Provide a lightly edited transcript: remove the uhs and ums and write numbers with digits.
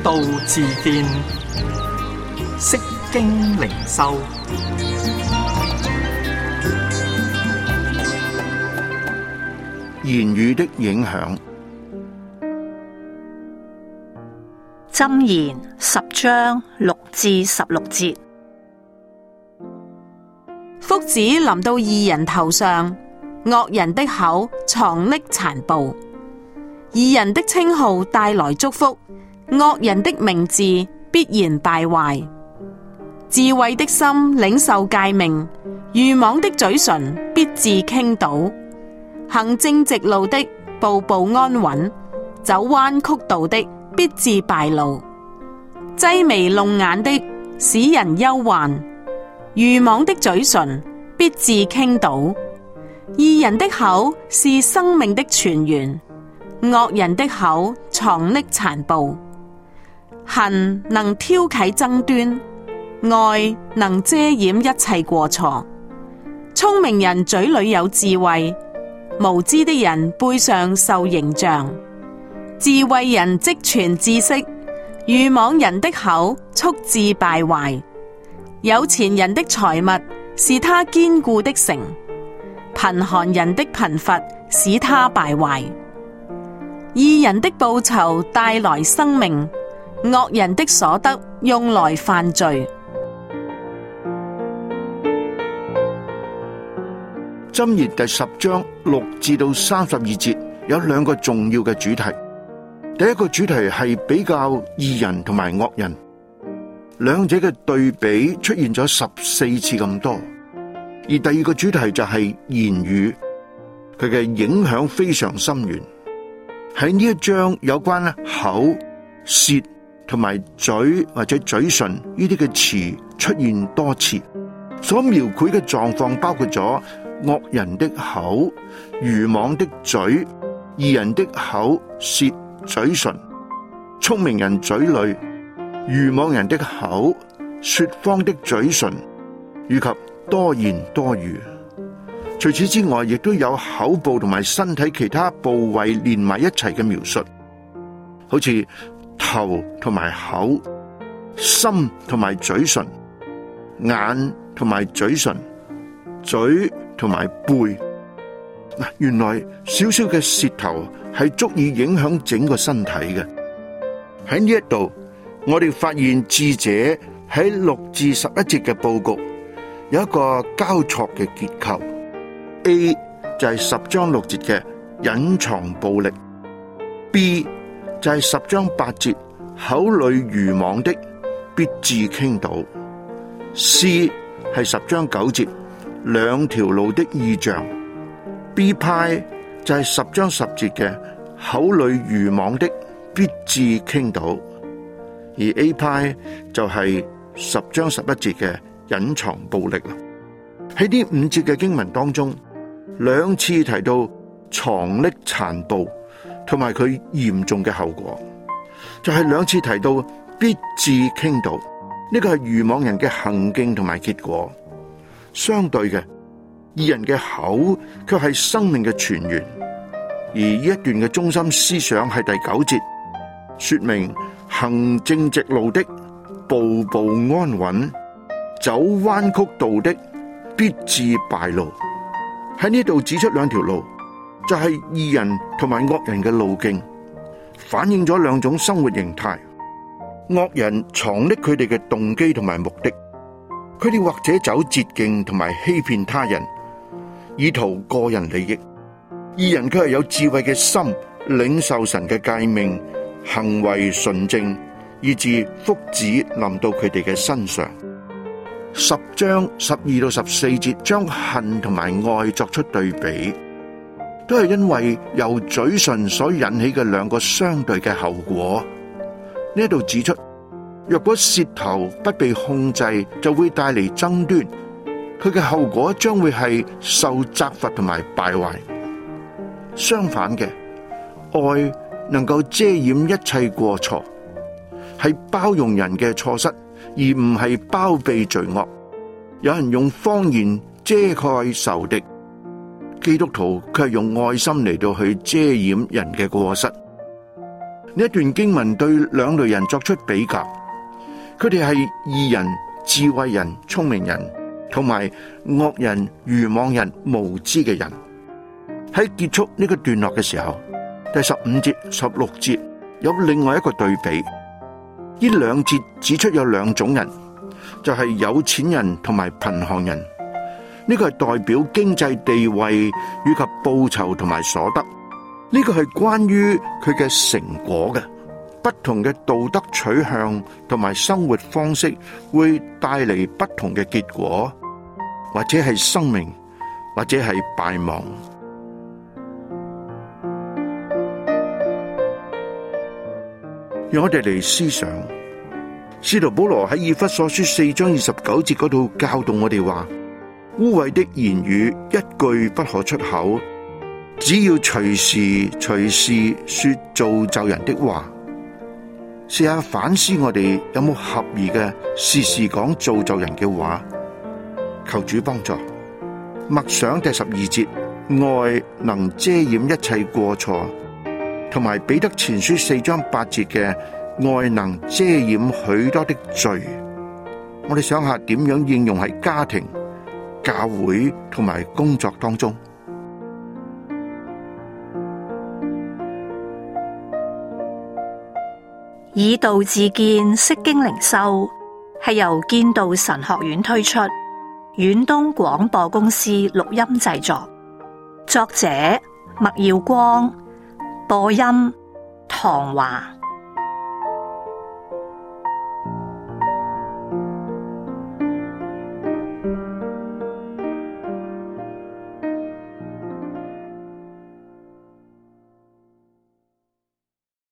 道自見，釋經靈修。 言語的影響。 箴言10章6至16節。 福祉臨到義人頭上，惡人的口藏匿殘暴。義人的稱號帶來祝福，惡人的名字必然敗壞。智慧的心領受誡命，愚妄的嘴唇必致傾倒。行正直路的步步安穩，走彎曲道的必致敗露。擠眉弄眼的使人憂患，愚妄的嘴唇必致傾倒。義人的口是生命的泉源，惡人的口藏匿殘暴。恨能挑起爭端，愛能遮掩一切過錯。聰明人嘴裏有智慧，無知的人背上受刑杖。智慧人積存知識，愚妄人的口速致敗壞。有錢人的財物是他堅固的城，貧寒人的貧乏使他敗壞。義人的報酬帶來生命，惡人的所得用來犯罪。 箴言第10章6至到32節有兩個重要嘅主題。第一個主題係比較義人同埋惡人，兩者嘅對比出現咗14次咁多。而第二個主題就係言語，佢嘅影響非常深遠。喺呢一章有關口、舌同埋嘴或者嘴唇呢啲嘅詞出現多次，所描繪嘅狀況包括咗惡人的口、愚妄的嘴、義人的口、舌、嘴唇、聰明人嘴裏、愚妄人的口、說謊的嘴唇，以及多言多語。除此之外，亦都有口部同埋身體其他部位連埋一齊嘅描述，好似頭同埋口、心同埋嘴唇、眼同埋嘴唇、嘴同埋背。原來小小嘅舌頭係足以影響整個身體嘅。喺呢一度，我哋發現智者喺6至11節嘅佈局有一個交錯嘅結構。A 就係10章6節嘅隱藏暴力， B 就係10章8節口裏愚妄的必致傾倒， C 係10章9節兩條路的異象， B 派就係10章10節嘅口裏愚妄的必致傾倒，而 A 派就係10章11節嘅隱藏暴力啦。喺呢5節嘅經文當中，兩次提到藏匿殘暴同埋佢嚴重嘅後果，就係兩次提到必致傾倒，呢個係愚妄人嘅行徑同埋結果。相對嘅，義人嘅口卻係生命嘅泉源。而呢一段嘅中心思想係第9節，說明行正直路的步步安穩，走彎曲道的必致敗露。喺呢度指出兩條路，就係義人同埋惡人嘅路徑，反映咗兩種生活形態。惡人藏匿佢哋嘅動機同埋目的，佢哋或者走捷徑同埋欺騙他人，以圖個人利益。義人卻係有智慧嘅心，領受神嘅誡命，行為純正，以致福祉臨到佢哋嘅身上。10章12到14節將恨同埋愛作出對比，都係因為由嘴唇所引起嘅兩個相對嘅後果。呢度指出，若果舌頭不被控制，就會帶嚟爭端，佢嘅後果將會係受責罰同埋敗壞。相反嘅，愛能夠遮掩一切過錯，係包容人嘅錯失，而唔係包庇罪惡。有人用謊言遮蓋仇敵，基督徒卻係用愛心嚟到去遮掩人嘅過失。 呢一段經文對兩類人作出比較，佢哋係義人、智慧人、聰明人，同埋惡人、愚妄人、無知嘅人。喺結束呢個段落嘅時候，第15節、16節有另外一個對比。呢兩節指出有兩種人，就係有錢人同埋貧寒人。呢個係代表經濟地位以及報酬同埋所得。呢個係關於佢嘅成果嘅。不同嘅道德取向同埋生活方式會帶嚟不同嘅結果，或者係生命，或者係敗亡。讓我哋嚟思想，使徒保羅喺以弗所書4章29節嗰度教導我哋話：污穢的言語一句不可出口，只要隨時說造就人的話。試下反思我哋有冇合宜嘅時時講造就人嘅話，求主幫助。默想第12節，愛能遮掩一切過錯，同埋彼得前書4章8節嘅愛能遮掩許多的罪。我哋想下點樣應用喺家庭、教會同埋工作當中。 以道自見，釋經靈修係由建道神學院推出，遠東廣播公司錄音製作，作者麥耀光，播音唐華。